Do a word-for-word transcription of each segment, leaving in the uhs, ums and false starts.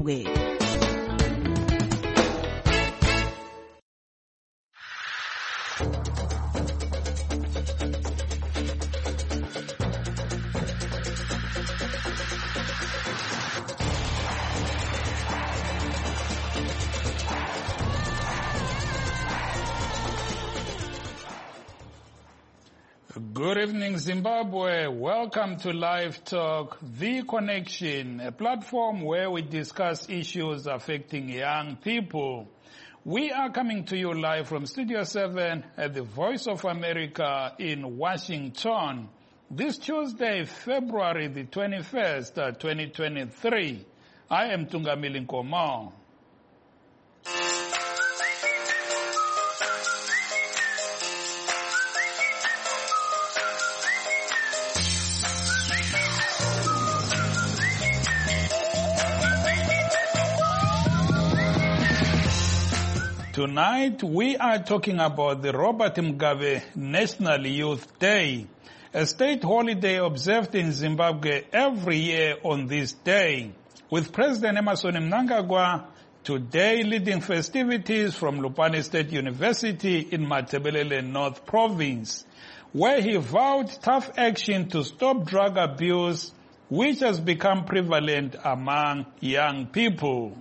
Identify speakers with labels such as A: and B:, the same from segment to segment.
A: Zimbabwe.
B: Good evening, Zimbabwe. Welcome to Live Talk, The Connection, a platform where we discuss issues affecting young people. We are coming to you live from Studio seven at the Voice of America in Washington. This Tuesday, February the twenty-first, twenty twenty-three. I am Tungamili Nkomo. Tonight, we are talking about the Robert Mugabe National Youth Day, a state holiday observed in Zimbabwe every year on this day, with President Emmerson Mnangagwa today leading festivities from Lupane State University in Matabeleland North Province, where he vowed tough action to stop drug abuse, which has become prevalent among young people.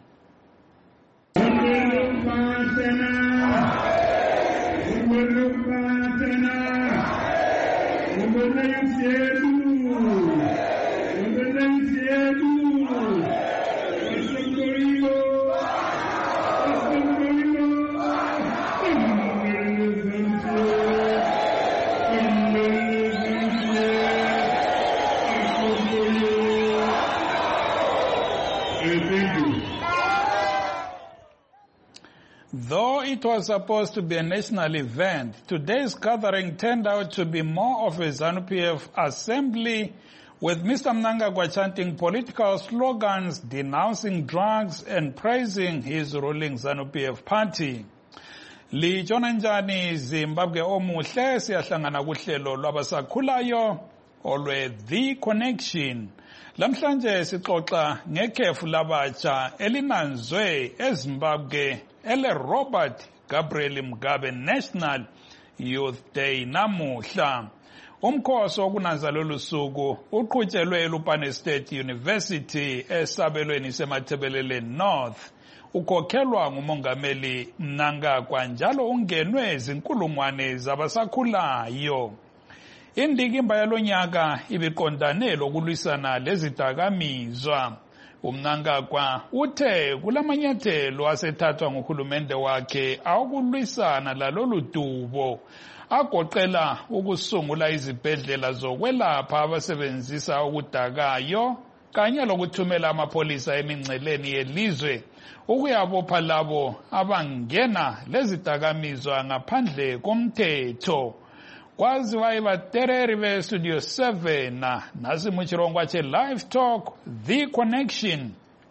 B: Though it was supposed to be a national event, today's gathering turned out to be more of a ZANU P F assembly, with Mister Mnangagwa chanting political slogans, denouncing drugs and praising his ruling ZANU P F party. Lijona njani Zimbabwe omuhle, siyahlangana kuhlelo lwabasakhulayo olwe The Connection. Lamhlanje sixoxa ngekhefu labatsha elinanzwe eZimbabwe ele Robert Gabriel Mugabe National Youth Day namuhla. Umkhosi wokunanza lolu suku uqhutshelwe eLupane State University esabelweni seMatabeleland North. Ukhokhelwa ngumongameli Mnangagwa njalo ungenwe izinkulungwane zabasakhulayo. Indikimba yalonyaka ibiqondane lokulwisana lezidakamizwa. uMnangagwa uthe kulamanyathelo asethathwa nguhulumende wakhe awokulwisana lalolu dubo, agoqela ukusungula izibhedlela zokwelapha abasebenzisa ukudakayo kanye lokuthumela amapholisa emingceleni yelizwe ukuyabopha labo abangena lezidakamizwa ngaphandle komthetho. Kwaziwa ibatereri be Studio seven nasi muchirongwa che Live Talk The Connection.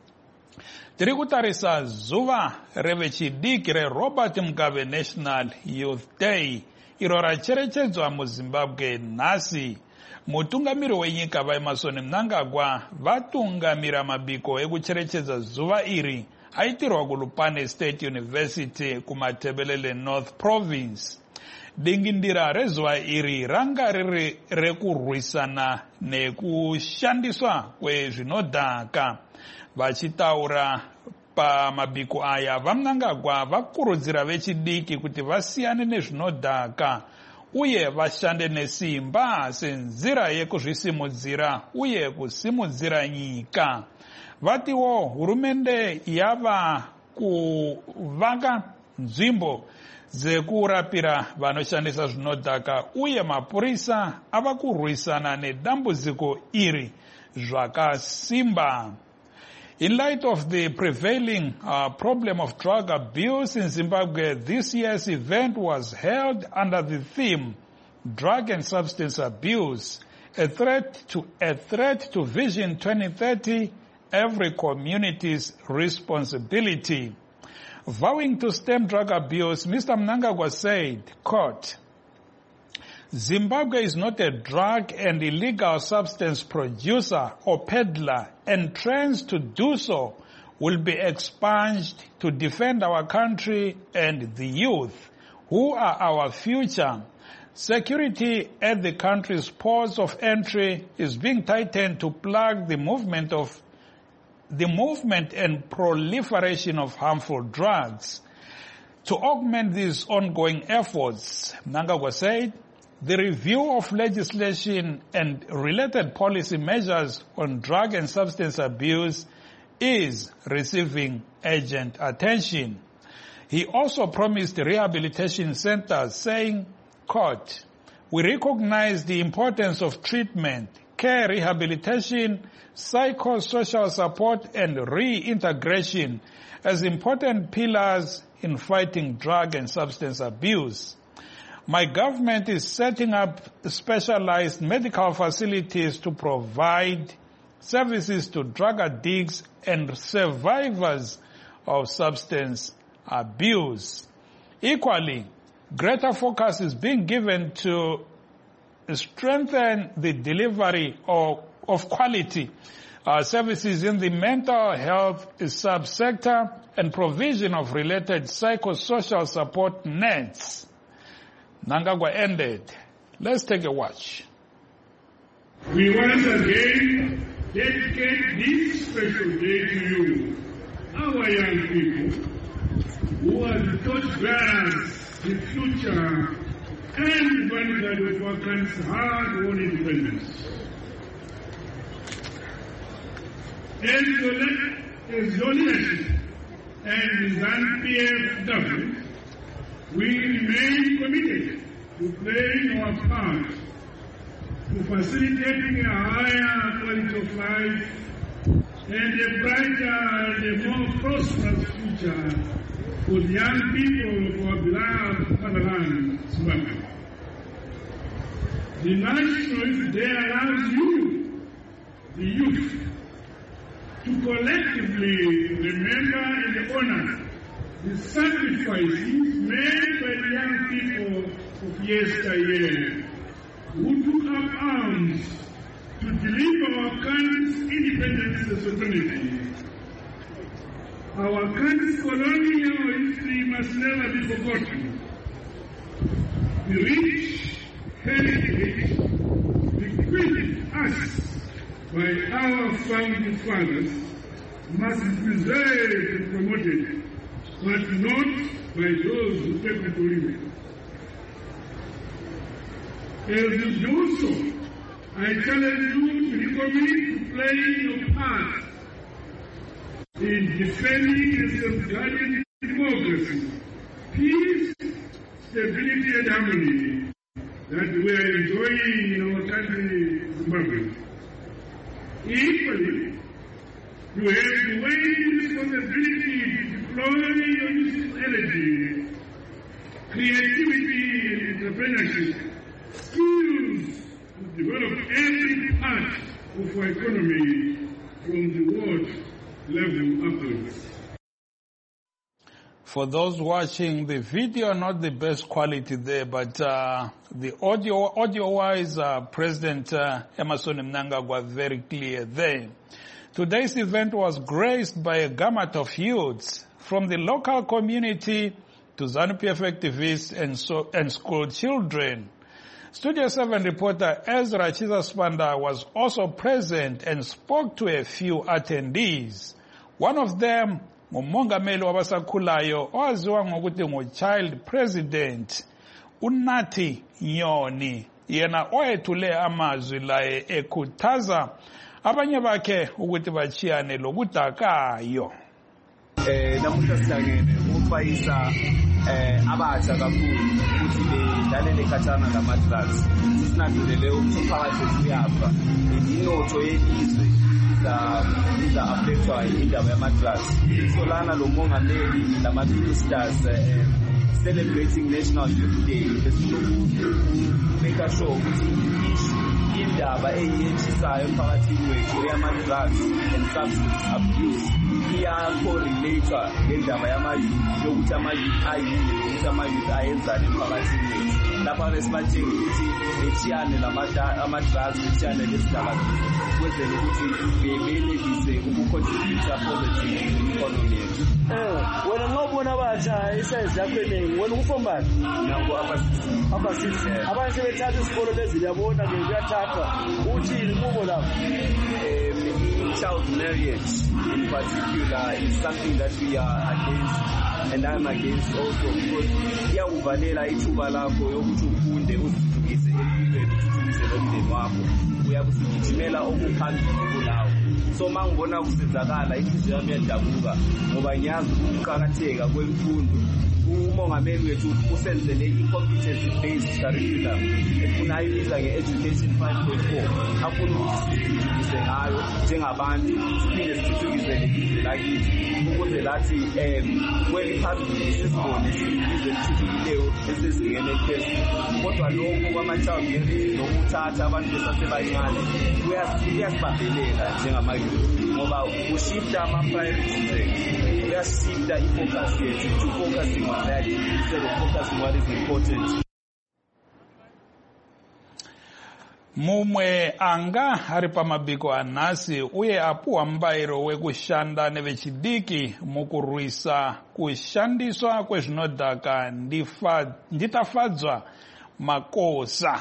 B: Tiri kutarisa zuva reve chidiki re Robert Mugabe National Youth Day iro racherechedzwa muZimbabwe nasi. Mutungamiri wenyika vaEmmerson Mnangagwa vatungamira mabiko ekucherechedza zuva iri aitirwa kuLupane State University kuMatabeleland North Province. Dingindira rezuva iri ranga riri rekurwisana nekushandiswa kwezvinodhaka. Vachitaura pamabiko aya, vaMnangagwa vakurudzira vechidiki kuti vasiyane nezvinodhaka uye vashande nesimba senzira yekuzvisimudzira uye kusimudzira nyika. Vatiwo hurumende yava kuvaka nzvimbo dzekurapira vanoshandisa zvinodhaka uye mapurisa ava kurwisana nedambudziko iri zvakasimba. In light of the prevailing uh, problem of drug abuse in Zimbabwe, this year's event was held under the theme Drug and Substance Abuse, a threat to a threat to Vision twenty thirty, every community's responsibility. Vowing to stem drug abuse, Mister Mnangagwa said, quote, Zimbabwe is not a drug and illegal substance producer or peddler and trends to do so will be expunged to defend our country and the youth, who are our future. Security at the country's ports of entry is being tightened to plug the movement of the movement and proliferation of harmful drugs. To augment these ongoing efforts, Mnangagwa said, the review of legislation and related policy measures on drug and substance abuse is receiving urgent attention. He also promised rehabilitation centers, saying, quote, we recognize the importance of treatment, care, rehabilitation, psychosocial support, and reintegration as important pillars in fighting drug and substance abuse. My government is setting up specialized medical facilities to provide services to drug addicts and survivors of substance abuse. Equally, greater focus is being given to strengthen the delivery of, of quality uh, services in the mental health subsector and provision of related psychosocial support nets. Mnangagwa ended. Let's take a watch.
A: We once again dedicate this special day to you, our young people, who are the torchbearers, the future, and vanguard of our country's hard-won independence. As your, as your leadership and the ZANU-P F government, we remain committed to playing our part to facilitating a higher quality of life and a brighter and a more prosperous future for the young people of our beloved fatherland, Zimbabwe. The National Youth Day allows you, the youth, to collectively remember and honor the sacrifices made by the young people of yesteryear, who took up arms to deliver our country's independence and sovereignty. Our country's colonial history must never be forgotten. The rich heritage bequeathed us by our founding fathers must be preserved and promoted, but not by those who take to leave it. As you do so, I challenge you to recommit to play your part in defending and safeguarding democracy, peace, stability, and harmony that we are enjoying in our country, Zimbabwe. Equally, you have the weighty responsibility to deploy your useful energy, creativity, and entrepreneurship, skills to develop every part of our economy from the world level upwards.
B: For those watching the video, not the best quality there, but uh, the audio, audio-wise, uh, President uh, Emmerson Mnangagwa very clear there. Today's event was graced by a gamut of youths, from the local community to ZANU-P F activists and, so, and school children. Studio seven reporter Ezra Chizaspanda was also present and spoke to a few attendees. One of them, umongameli wabasakhulayo owaziwa ngokuthi ngo-child president, uNathi Nyoni, yena oyethule amazwi laye ekhuthaza abanye bakhe ukuthi bachiyane lokudakayo.
C: Eh namuhla sihlangene ukufayisa eh abatsha kakhulu ukuthi bedlalele khatshana lama-drugs. Sinanzelele ukuthi phakathi kuyafa inotho yelizwe iza affectwa indaba yama-drugs. So lana lo mongameli lama-ministers celebrating National Youth Day, make sure ukuthi issue indaba eyetshisayo emphakathini wethu eyama-drugs and substance abuse iyakorelathwa ngendaba yamayouth yokuthi amayouth ayini ukuthi amayouth ayenzani emphakathini wethu lapha besibatshenge ukuthi bethiyane ama-drugs bethiyane lezidakamizwa ukwenzela ukuthi benelise ukucontributa positive economy yethu.
D: Wena ngobona abatsha isayizi yakho eningi wena ukufombani
C: nango abasisi
D: abasisi abanye sebethatha isikolo lezi liyabona ke kuyathathwa uthini kubo lapho.
C: Child marriage in particular is something that we are against, and I'm against also because iyawuvalela ithuba lakho yokuthi ufunde uzithuthukise empilweni uthuthukise nomndeni wakho uyakusigijimela okuphambili kulawo. So mangibona kusenzakala inhliziyo yami iyadabuka ngoba ngiyazi ukuqakatheka kwemfundo. Umongameli wethu usenzele i-competency based curriculum efuna ayibiza nge-education five point four afuna ukuthi sithuthukise ngayo njengabantu siphinde sithuthukise lelizwe lakithi ukuze lathi um kweli phambili sisibone silizwe elithuthukileyo esezingeni eliphezulu. Kodwa lokhu kwama-child marriage nokuthatha abantu besasebancane kuyasibambelela njengamayouth ngoba ushifta ama-priorities ethu, uyashifta i-focus yethu to focusing on that instead of focusing on what is important.
B: mumwe anga ari pamabiko anhasi uye apuwa mubairo wekushanda nevechidiki mukurwisa kushandiswa kwezvinodhaka nditafadzwa makosa.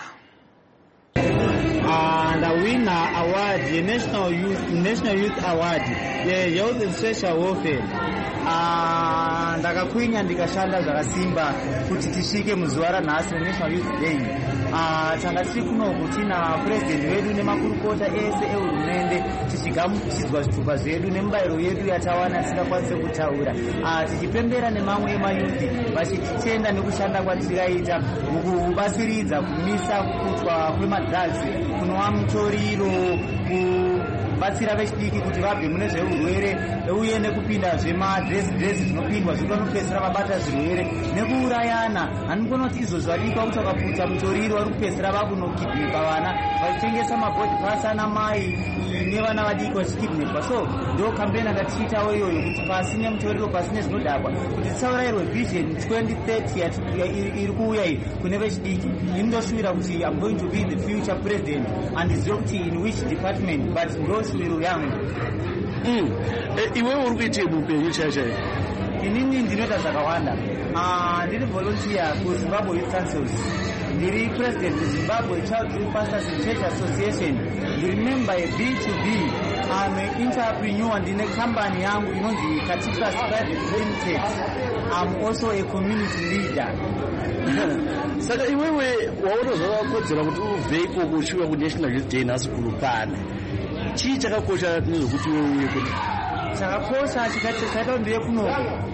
E: Uh, the winner award, the National Youth National Youth Award, the Youth and Social Welfare. Uh, ndakakwinya ndikashanda zvakasimba kuti tisvike muzuva ranhasi National Youth Day. Uh, tanga tiri kunoku tina president wedu nemakurukota ese ehurumende tichigamuchidzwa zvitupa zvedu nemubayiro yedu yatawana tisingakwanise kutaura. Uh, tichipembera nemamwe emayuthi vachititenda nekushanda kwatikaita mukubatsiridza kumisa kutwa kwemadrugs, kunwa mutoriro, kubatsira vechidiki kuti vabve mune zveurwere uye nekupinda zvemadresi dzinopindwa zvinopedzisira vabata zvirwere nekuurayana. handikona kuti izvo zvadikwa kuti vakaputsa mutoriro vari kupedzisira vakunokidnepa vana vachitengesa mabhodhi pasana mai nevana vadiki vachikidnepa. So ndo kambeni akatiitawo iyoyo kuti pasi nemutoriro pasi nezvinodhakwa kuti tisaurayirwe vision twenty thirty iri kuuya iyi kune vechidiki. indoshuvira kuti I'm going to be the future president and izive kuti in which department, but ndoshuviro yangu.
D: Iwe uri kuitii muupenyu chaichaizvo?
E: Inini ndinoita zvakawanda. Ndiri volunteer kuZimbabwe Youth Councils. Ndiri president kuZimbabwe Child Youth Pastors and Church Association. Ndiri member ye-B two B. I'm an entrepreneur. Ndine company yangu inonzi Katikas Private Limited. I'm also a community leader.
D: Saka iwewe waona zvakakodzera kuti ubve ikoko uchiuya kuNational Youth Day nhasi kulupane. Chii chakakosha nezvokuti iwe uye kuti?
E: Chakakosha chikaita ndiye kuno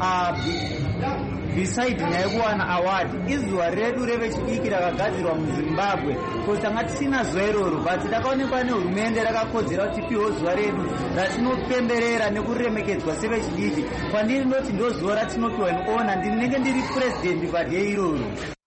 E: beside nayekuwana award izuva redu revechidiki rakagadzirwa muZimbabwe kuti tanga tisina zuva iroro, but takaonekwa nehurumende rakakodzera kuti tipiwo zuva redu ratinopemberera nekuremekedzwa sevechidiki. Kwandiri ndoti ndo zuva ratinopiwa neona ndinenge ndiri president padye iroro.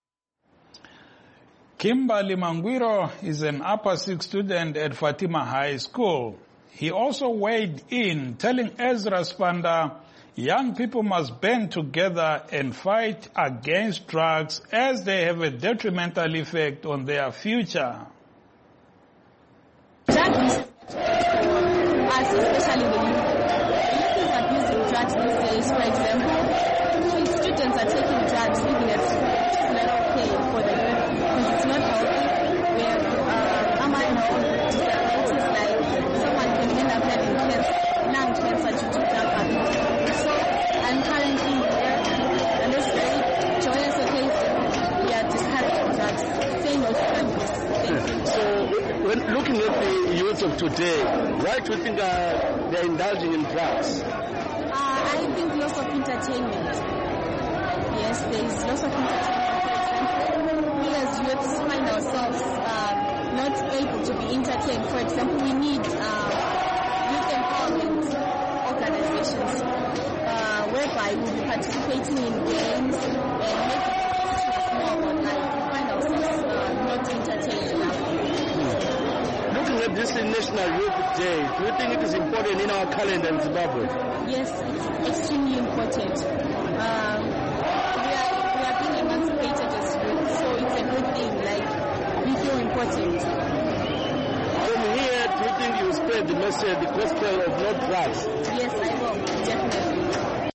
B: Kimberly Mangwiro is an upper six student at Fatima High School. He also weighed in, telling Ezra Spanda young people must band together and fight against drugs as they have a detrimental effect on their future.
F: Drugs, us, especially the youth. The youth is abusing drugs these days. For example, students are taking drugs even at school, which is not okay for the youth because it's not healthy. We have uh, amino disabilities, like someone can end up having cancer, lung cancer due to drug abuse. So I'm currently here, and it's very joyous occasion. We are discouraging drugs, saying no to abuse.
D: So, when looking at the youth of today, why do you think uh, they're indulging in drugs?
F: Uh, I think loss of entertainment. Yes, there is loss of entertainment. We as youths find ourselves uh, not able to be entertained. For example, we need uh, youth empowerment organizations uh, whereby we'll be participating in games and making it more about life. We find ourselves uh, not entertained enough.
D: at this National Youth Day, do you think it is important in our calendar in Zimbabwe?
F: Yes, it's extremely important. Um, we, are, we are being emancipated as youth, so it's a good thing. Like, we feel important.
D: From here, do you think you spread the message, the gospel of no drugs?
F: Yes, I will, definitely.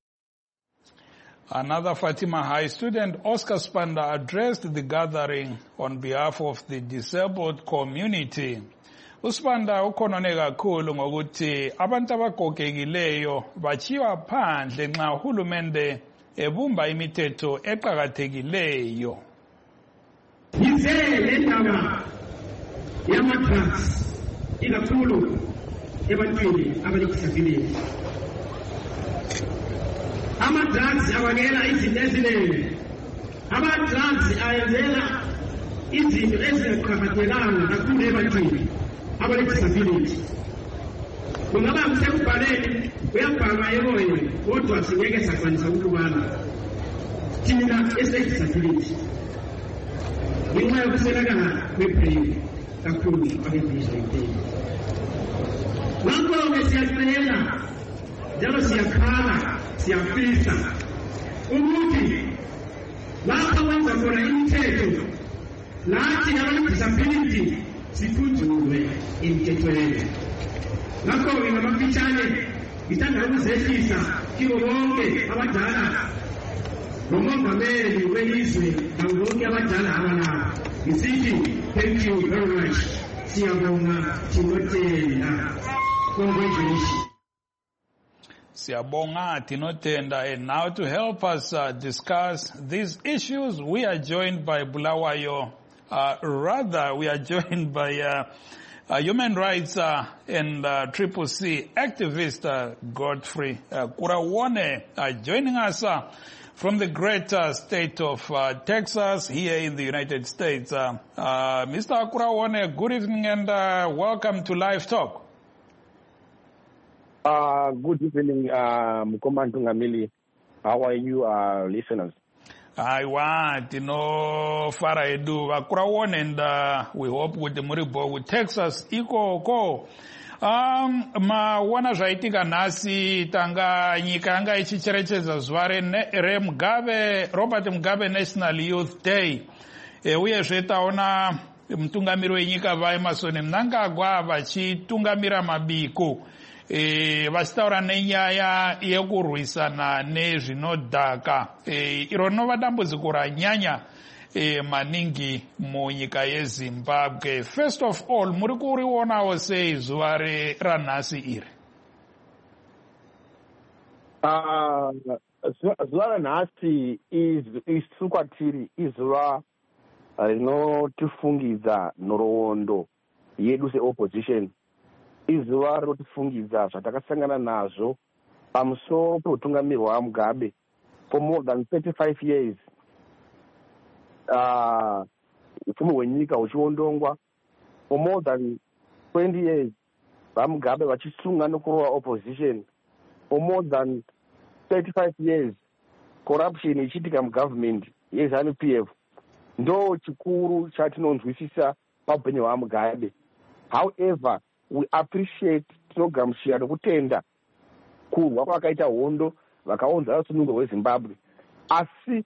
B: Another Fatima High student, Oscar Spanda, addressed the gathering on behalf of the disabled community. uSpanda ukhonone kakhulu ngokuthi abantu abagogekileyo bachiwa phandle nxa uhulumende ebumba imithetho eqhakathekileyo.
A: Yize le ndaba yama-drugs ikakhulu ebantwini abane-disability. Ama-drugs abangela izinto eziningi. Ama-drugs ayenzela izinto ezingaqhakathekanga kakhulu ebantwini abane-disability. Kungaba kusekubhaleni uyabhalwa emoyeni kodwa singeke sakwanisa ukubala thina ese-disability. Ngenxa yokuswelakala kwe-brain kakhulu abebizwa impilo. Ngakho-ke siyacela njalo siyakhala siyafisa ukuthi lapha wenza khona imithetho nathi abane-disability sikhunjulwe emithethweni. Ngakho-ke ngamafitshane ngithanda ukuzehlisa kibo bonke abadala nomongameli welizwe nabo bonke abadala abalapha ngisithi thank you very much. Siyabonga tinotenda. Congratulations.
B: Siyabonga tinotenda. And now to help us uh, discuss these issues, we are joined by Bulawayo. Uh, rather, we are joined by uh, uh, human rights uh, and uh, Triple C activist uh, Godfrey uh, Kurawone uh, joining us uh, from the great uh, state of uh, Texas here in the United States. Uh, uh, Mister Kurawone, good evening and uh, welcome to Live Talk.
G: Uh, good evening, uh, Mukomantu Ngamili. How are you, uh, listeners?
B: I want to know Farah Edu Kurawone, and uh, we hope with the Muribo with Texas iko ko. Um, ma wana zvaitika nhasi tanga nyika yanga ichicherechedza zuva reMugabe, Robert Mugabe National Youth Day. E, uyezve taona mutungamiri wenyika vaEmmerson Mnangagwa vachitungamira mabiko e, vachitaura nenyaya yekurwisana nezvinodhaka. E, iro rinova dambudziko ranyanya E, maningi munyika yeZimbabwe. First of all, muri kurionawo sei zuva ranhasi iri?
G: Uh, zuva ranhasi isu kwatiri izuva rinotifungidza nhoroondo yedu seopposition. Izuva rinotifungidza zvatakasangana nazvo pamusoro peutungamiri hwaMugabe for more than thirty-five years. Uh, upfumi hwenyika huchiondongwa for more than twenty years. VaMugabe vachisunga nokurova opposition for more than thirty-five years. Corruption ichiitika mugovernment yeZANU P F ndo chikuru chatinonzwisisa paupenyu hwaMugabe. However, we appreciate, tinogamuchira nokutenda kurwa kwakaita hondo vakaonza rusunungo rweZimbabwe. Asi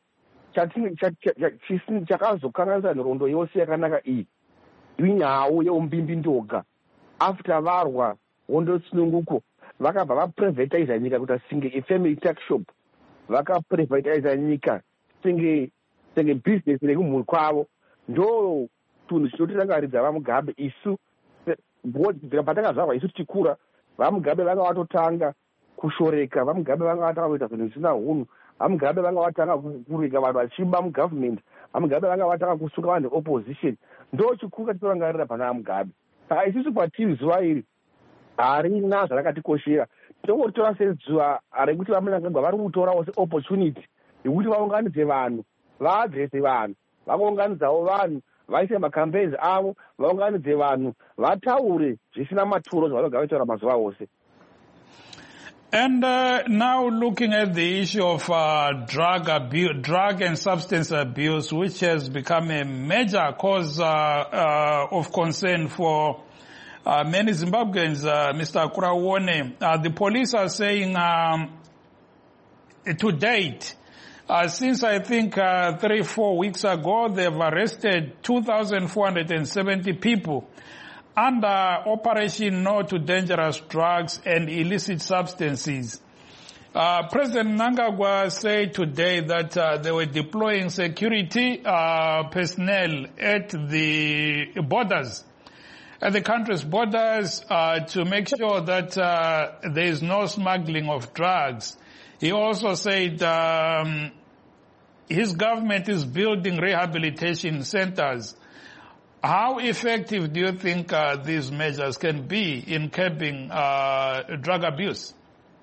G: chakazokanganisa nhoroondo yose yakanaka iyi inyawo yeumbimbi ndoga. After varwa hondo yesununguko vakabva vaprivatiza nyika kuti singe ifamily tax shop, vakaprivatiza nyika senge senge business nekumhuri kwavo. Ndo tunhu zvinotirangaridza vaMugabe isu patakazvarwa isu tichikura. VaMugabe vanga vatotanga kushoreka, VaMugabe vanga vatanga kuita zvinhu zvisina unhu, VaMugabe vanga vatanga kurega vanhu vachiba mugovernment, VaMugabe vanga vatanga kusunga vanhu opposition. Ndo chikuru katitorangarira pana vaMugabe. Saka isusu kwatiri zuva iri harina zvarakatikoshera. Tinongotora sezuva rekuti vaMnangagwa vari kutorawo seopportunity yekuti vaunganidze vanhu, vaadrese vanhu, vakaunganidzawo vanhu, vaise macampaigns avo, vaunganidze vanhu, vataure zvisina maturo zvavanogara vachitaura mazuva ose.
B: And uh, now looking at the issue of uh, drug abuse, drug and substance abuse, which has become a major cause uh, uh, of concern for uh, many Zimbabweans, uh, Mister Kurawone, uh, the police are saying um, to date, uh, since I think uh, three, four weeks ago, they've arrested two thousand four hundred seventy people under Operation No to Dangerous Drugs and Illicit Substances. Uh, President Mnangagwa said today that uh, they were deploying security uh, personnel at the borders, at the country's borders, uh, to make sure that uh, there is no smuggling of drugs. He also said um, his government is building rehabilitation centers. How effective do you think uh, these measures can be in curbing uh, drug abuse?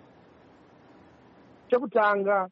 G: Chekutanga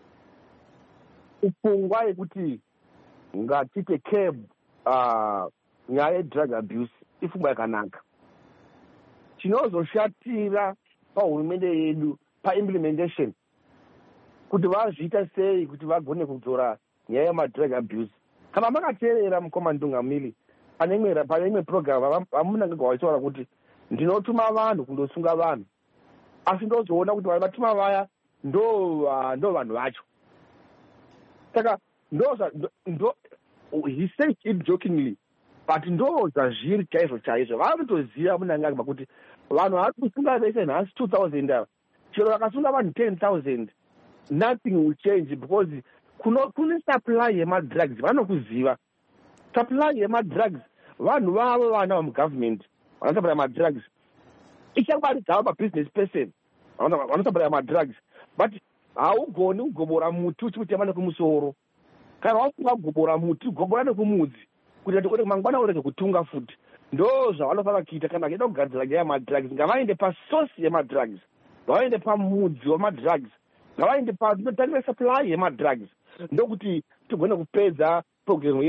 G: upungwa yekuti ngatite curb uh, nyaya yedrug abuse ifungwa yakanaka. Chinozoshatira pahurumende yedu paimplementation kuti vazviita sei kuti vagone kudzora nyaya yemadrug abuse. Kana makateerera mukomandungamiri pane imwe pane imwe program vamunangagwa vachitaura kuti ndinotuma vanhu kundosunga vanhu, asi ndozoona kuti vatuma vaya ndo ndo vanhu vacho. Saka ndo ndo he said it jokingly, but ndo zvazviri chaizvo chaizvo. Vanotoziva munangagwa kuti vanhu vari kusunga vese nhasi two thousand ava, chero vakasunga vanhu ten thousand, nothing will change because kuno kune supply yemadrugs. Vanokuziva supply yemadrugs, vanhu vavo vana vamugovernment vanosupply madrugs, ichangwari dzavo mabusiness person vanosupply madrugs, but haugoni kugobora muti uchikutema nekumusoro. Kana wafunga kugobora muti ugobora nekumudzi kuti kuti mangwana urege kutunga futi. Ndo zvavanofanira kuita kana vachienda kugadzira nyaya yemadrugs. Ngavaende pasource yemadrugs, ngavaende pamudzi wemadrugs, ngavaende panotangira supply yemadrugs, ndokuti tigone kupedza program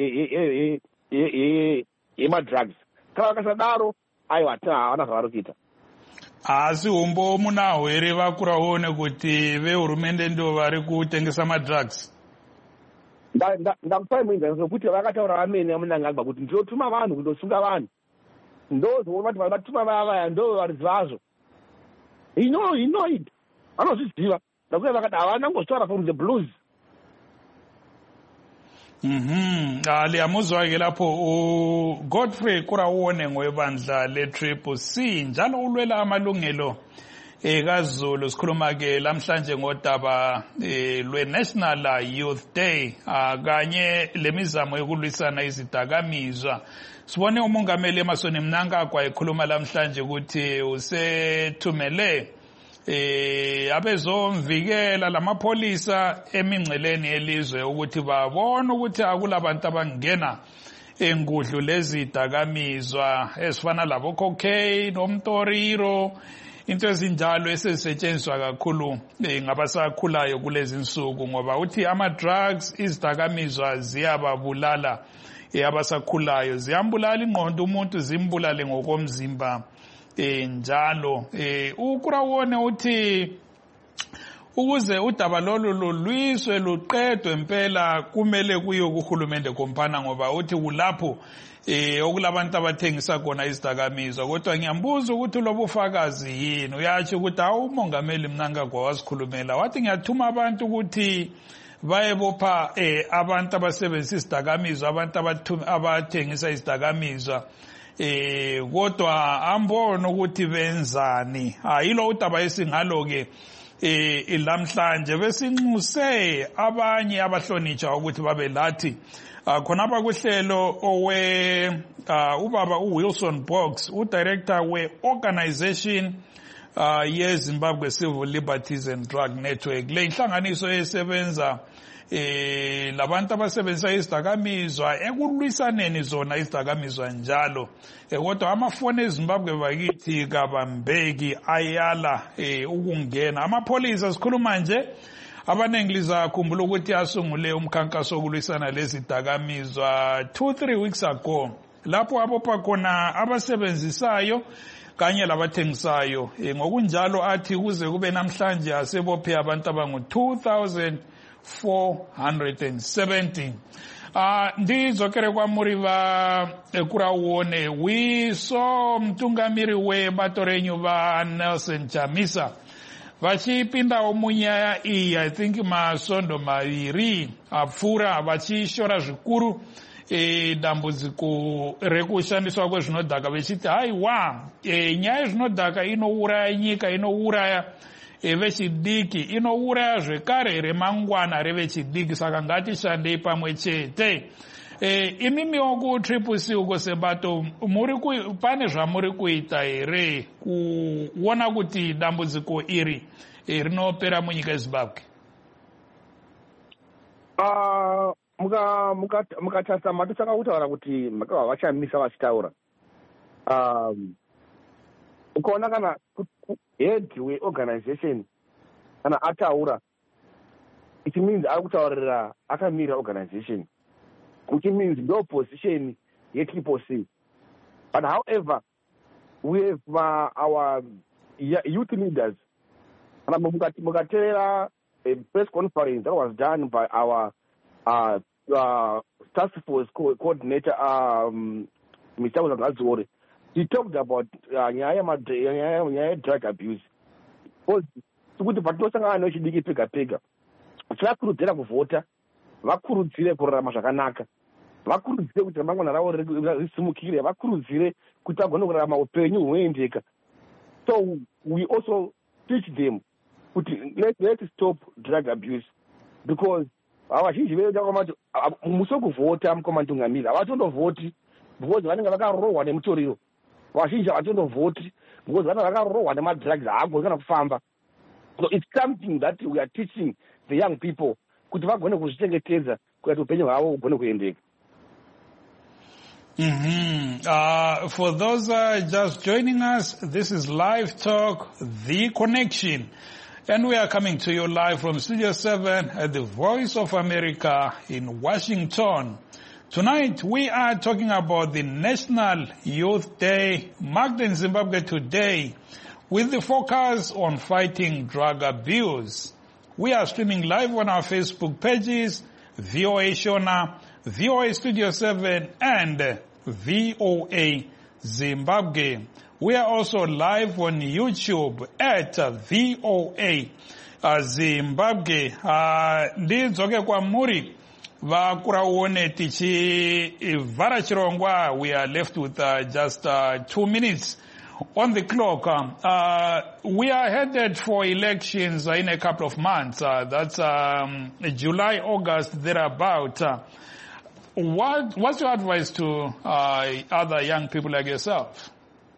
G: yemadrugs. Kana vakasadaro aiwa havana zvavari kuita.
B: Asi umbo munaho here vakuraone kuti vehurumende ndo vari kutengesa madrugs?
G: Ndakupai muenzaniso wekuti vakataura vamene vamunangagwa kuti ndinotuma vanhu kundosunga vanhu, ndozoona kuti vatuma vaya vaya ndo varidzi vazvo. He know, he know it. Vanozviziva. Ndakuti vakati havana ngotaura from the blues.
B: Mhm. Ali amuzwake lapho uGodfrey Kurawone ngwebandla le-Triple C njalo ulwela amalungelo ekaZulu. Sikhuluma ke lamhlanje ngodaba lwe-National Youth Day kanye lemizamo yokulwisana izidakamizwa. Sibone umongameli Emmerson Mnangagwa ekhuluma lamhlanje ukuthi usethumele eh abezomvikela lamapolisa emingceleni elizwe ukuthi babone ukuthi akulabantu abangena engudlu lezi dakamizwa esifana labo cocaine nomtoriro, into ezinjalo esesetshenziswa kakhulu ngabasakhulayo kulezi insuku, ngoba uthi ama drugs izidakamizwa ziyababulala abasakhulayo, ziyambulala ingqondo umuntu, zimbulale ngokomzimba. Eh njalo eh uKurawone uthi ukuze udaba lolu lolwiswe luqedwe impela kumele kuyo kuhulumende kompana, ngoba uthi kulapho eh okulabantu abathengisa khona izidakamizwa. Kodwa ngiyambuza ukuthi lobufakazi yini? Uyatsho ukuthi awu umongameli Mnangagwa wasikhulumela wathi ngiyathuma abantu ukuthi bayebopha eh abantu abasebenzisa izidakamizwa, abantu abathengisa izidakamizwa. Eh kodwa ambona ukuthi benzani. Ayilo udaba esingalo ke eh lamhlanje besinxuse abanye abahlonitshwa ukuthi babe lathi khonapha kuhlelo owe ubaba uWilson Box, udirector we-organization uh, ye-Zimbabwe Civil Liberties and Drug Network. Le inhlanganiso esebenza eh labantu abasebenzisa izidakamizwa ekulwisaneni zona izidakamizwa njalo. Eh kodwa amafoni eZimbabwe bakithi kabambeki ayala eh ukungena. Amapolisa sikhuluma nje abanengi lizakhumbula ukuthi asungule umkhankaso wokulwisana lezi dakamizwa two three weeks ago, lapho abopha khona abasebenzisayo kanye labathengisayo. E, ngokunjalo athi kuze kube namhlanje asebophe abantu abangu two thousand four hundred seventy. Uh, ndidzokere kwamuri vaKuraone. We saw mutungamiri webato renyu vaNelson Chamisa vachipindawo munyaya iyi, I think masondo maviri apfuura, vachishora zvikuru e, dambudziko rekushandiswa kwezvinodhaka, vechiti haiwa, e, nyaya yezvinodhaka inouraya nyika, inouraya e, vechidiki, inouraya zvekare remangwana revechidiki, saka ngatishandei pamwe chete. E, imimiwo kutriple C uko sebato, muri ku, pane zvamuri kuita here kuona kuti dambudziko iri e, rinopera munyika yeZimbabwe?
G: Uh, mukatarisa mato takakutaura kuti makava vachamisa vachitaura. Um, ukaona kana head weorganization kana ataura, it means ari kutaurira akamirira organization, which means no position yetriple C. But however, we have uh, our youth leaders. And Mugatera, a press conference that was done by our uh, uh, task force co coordinator, um, Mister Uzangazore. He talked about uh, drug abuse. Kuti patosangana nechidiki pega pega, tirakurudzira kuvhota, vakurudzire kurarama zvakanaka, vakurudzire kuti ramangwana ravo risimukire, vakurudzire kuti vagone kurarama upenyu hunoendeka. So we also teach them kuti let's let's stop drug abuse, because vazhinji vedu vakamati musokuvhota mukomantungamiri, havatondovhoti because vanenge vakarohwa nemutoriro. Vazhinji havatondovhoti because vanenge vakarohwa nemadrugs haagoni kana kufamba. So it's something that we are teaching the young people kuti vagone kuzvichengetedza kuti upenyu hwavo hugone kuendeka.
B: Mm-hmm. Uh, for those uh, just joining us, this is Live Talk, The Connection. And we are coming to you live from Studio seven at the Voice of America in Washington. Tonight we are talking about the National Youth Day, marked in Zimbabwe today, with the focus on fighting drug abuse. We are streaming live on our Facebook pages, V O A Shona, V O A Studio seven, and V O A Zimbabwe. We are also live on YouTube at V O A Zimbabwe. Ndidzoke kwamuri vaKuraone tichivhara chirongwa. We are left with uh, just uh, two minutes on the clock. Uh, we are headed for elections in a couple of months. Uh, that's um, July, August, thereabout. Uh, what, what's your advice to uh, other young people like yourself?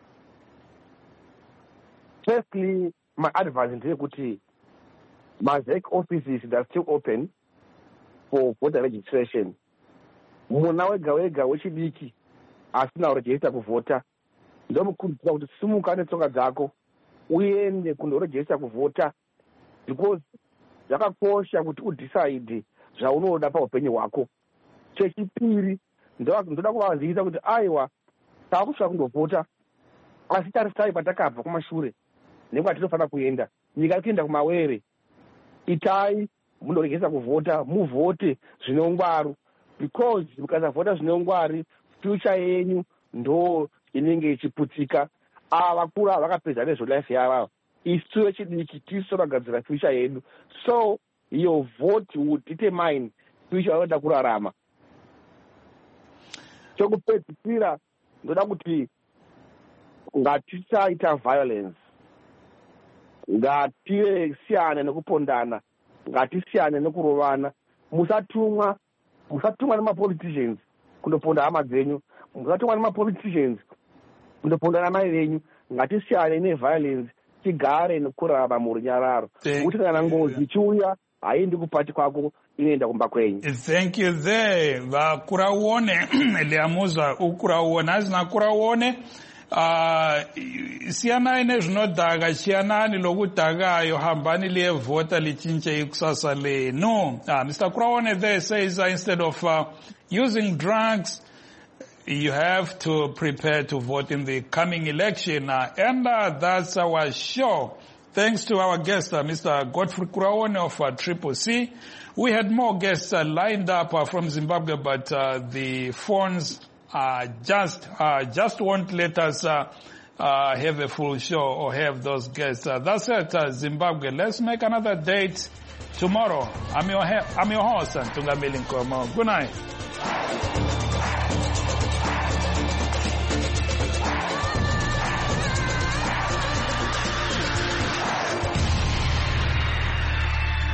G: Firstly, my advice is that my Z E C offices that are still open for voter registration. Muna wega wega wechidiki asina register kuvota. Ndomukurudzira kuti simuka netsoka dzako uende kundoregister kuvota, because zvakakosha kuti udecide zvaunoda paupenyu hwako. Chechipiri, ndoda kuvaziisa kuti aiwa taakusvika kundovota, asi tarisai patakabva kumashure nekuti tinofanira kuenda nyika iri kuenda kumawere. Itai mundoregesa kuvhota, muvhote zvine ungwaru, because mukasavhota zvine ungwari future yenyu ndo inenge ichiputsika. Ava vakuru ava vakapedza nezvelife yavo, isu vechidiki tisu vagadzira future yedu. So your vote would determine future yaunoda kurarama. Chokupedzisira ndoda kuti ngatisaita violence, ngatisiyane nekupondana, ngatisiyane nekurovana. Musatumwa musatumwa nemapoliticians kundoponda hama dzenyu, musatumwa nemapoliticians kundoponda namai venyu. Ngatisiyane neviolence, tigare nekurarama murunyararo, kuti kana ngozi ichiuya haiendi kupati kwako, inoenda kumba kwenyu.
B: Thank you there. VaKuraone Liamuza uKuraone azina Kuraone. Uh, siyanai nezvinodhaka, chiyanani lokudhakayo, hambani liyevhota lichinje ikusasa lenu. Uh, Mister Kuraone there says uh, instead of uh, using drugs, you have to prepare to vote in the coming election. Uh, and uh, that's our show Thanks to our guest, uh, Mister Godfrey Kuraone of uh, Triple C. We had more guests uh, lined up uh, from Zimbabwe, but uh, the phones uh, just uh, just won't let us uh, uh, have a full show or have those guests. Uh, that's it, uh, Zimbabwe. Let's make another date tomorrow. I'm your, I'm your host, Tungameli Nkomo. Good night.